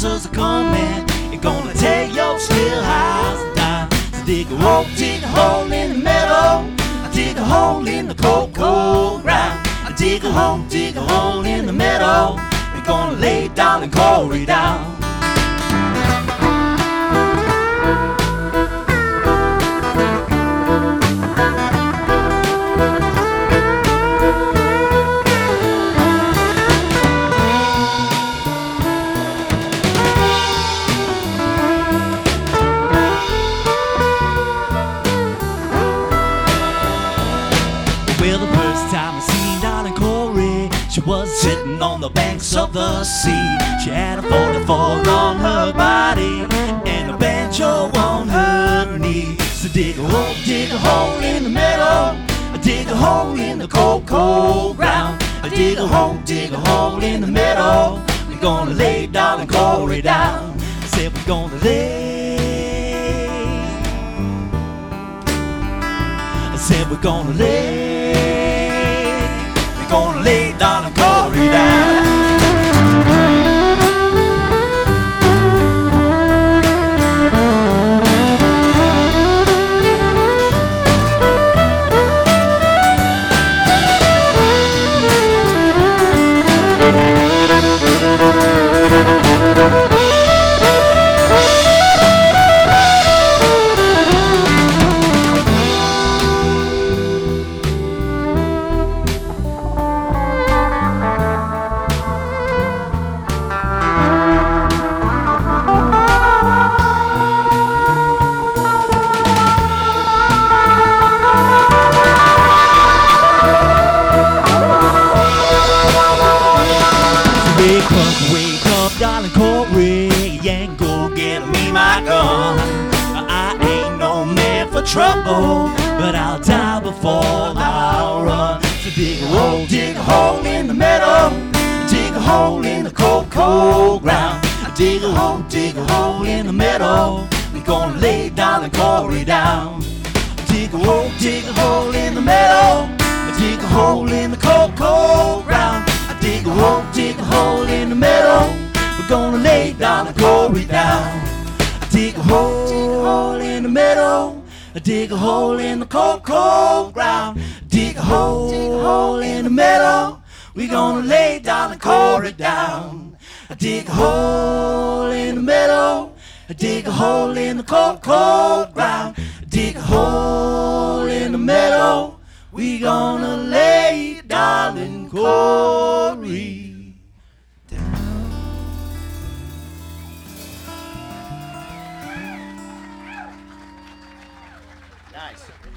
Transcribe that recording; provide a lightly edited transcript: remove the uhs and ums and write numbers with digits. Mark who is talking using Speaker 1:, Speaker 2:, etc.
Speaker 1: monsters are coming. You're gonna tear your still house down. So dig a hole in the meadow. I dig a hole in the cold, cold ground. I dig a hole in the meadow. We're gonna lay darling Corey down. Well, the first time I seen darling Corey, she was sitting on the banks of the sea. She had a 44 on her body and a banjo on her knee. So dig a hole in the meadow. I dig a hole in the cold, cold ground. I dig a hole in the meadow. We're gonna lay darling Corey down. I said we're gonna lay. I said we're gonna lay. We're gonna lay darling Corey down. Wake up, darling Corey, and go get me my gun. I ain't no man for trouble, but I'll die before I'll run. So dig a hole in the meadow. Dig a hole in the cold, cold ground. Dig a hole in the meadow. We're gonna lay darling Corey down. Dig a hole in the meadow. Dig a hole in the cold, cold ground. Dig a hole in the meadow. We're gonna lay darling Corey down. Dig a hole in the meadow. Dig a hole in the cold, cold ground. Dig a hole in the meadow. We're gonna lay darling Corey down. Dig a hole in the meadow. Dig a hole in the cold, cold ground. Dig a hole in the meadow. We gonna lay darling Corey down.
Speaker 2: Nice.